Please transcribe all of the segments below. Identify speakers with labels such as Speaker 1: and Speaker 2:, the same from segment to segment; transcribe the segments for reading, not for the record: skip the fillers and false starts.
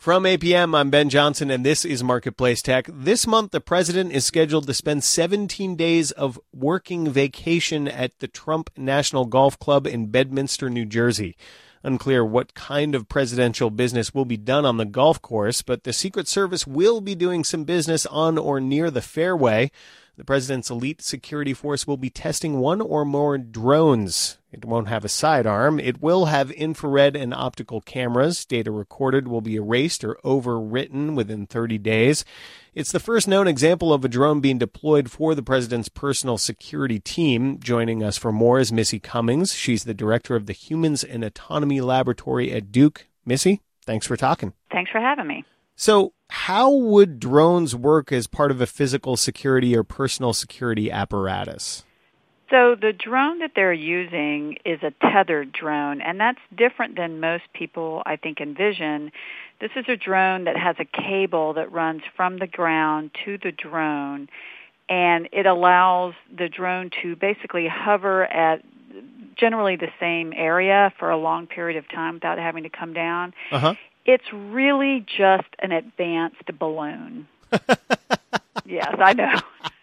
Speaker 1: From APM, I'm Ben Johnson, and this is Marketplace Tech. This month, the president is scheduled to spend 17 days of working vacation at the Trump National Golf Club in Bedminster, New Jersey. Unclear what kind of presidential business will be done on the golf course, but the Secret Service will be doing some business on or near the fairway. The president's elite security force will be testing one or more drones. It won't have a sidearm. It will have infrared and optical cameras. Data recorded will be erased or overwritten within 30 days. It's the first known example of a drone being deployed for the president's personal security team. Joining us for more is Missy Cummings. She's the director of the Humans and Autonomy Laboratory at Duke. Missy, thanks for talking.
Speaker 2: Thanks for having me.
Speaker 1: So how would drones work as part of a physical security or personal security apparatus?
Speaker 2: So the drone that they're using is a tethered drone, and that's different than most people, I think, envision. This is a drone that has a cable that runs from the ground to the drone, and it allows the drone to basically hover at generally the same area for a long period of time without having to come down. It's really just an advanced balloon. Yes, I know.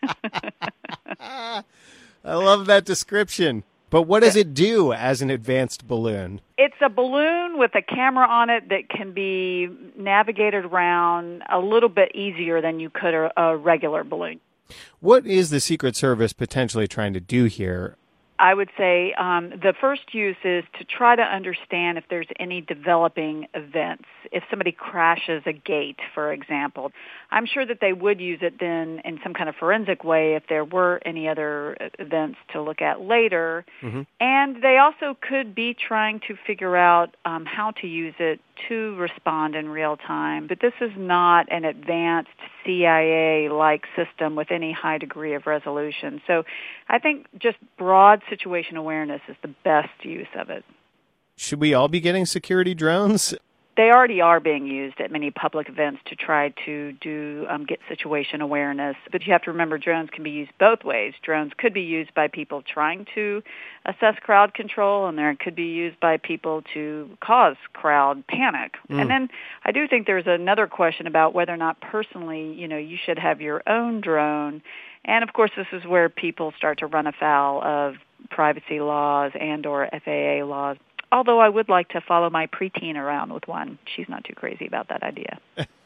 Speaker 1: I love that description. But what does it do as an advanced balloon?
Speaker 2: It's a balloon with a camera on it that can be navigated around a little bit easier than you could a regular balloon.
Speaker 1: What is the Secret Service potentially trying to do here?
Speaker 2: I would say the first use is to try to understand if there's any developing events. If somebody crashes a gate, for example, I'm sure that they would use it then in some kind of forensic way if there were any other events to look at later. And they also could be trying to figure out how to use it to respond in real time. But this is not an advanced CIA-like system with any high degree of resolution. So I think just broad situation awareness is the best use of it.
Speaker 1: Should we all be getting security drones?
Speaker 2: They already are being used at many public events to try to get situation awareness. But you have to remember drones can be used both ways. Drones could be used by people trying to assess crowd control, and they could be used by people to cause crowd panic. And then I do think there's another question about whether or not personally, you should have your own drone. And, of course, this is where people start to run afoul of privacy laws and or FAA laws. Although I would like to follow my preteen around with one. She's not too crazy about that idea.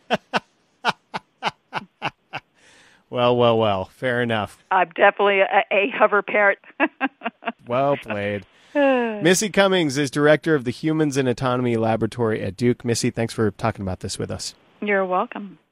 Speaker 1: Well. Fair enough.
Speaker 2: I'm definitely a hover parent.
Speaker 1: Well played. Missy Cummings is director of the Humans and Autonomy Laboratory at Duke. Missy, thanks for talking about this with us.
Speaker 2: You're welcome.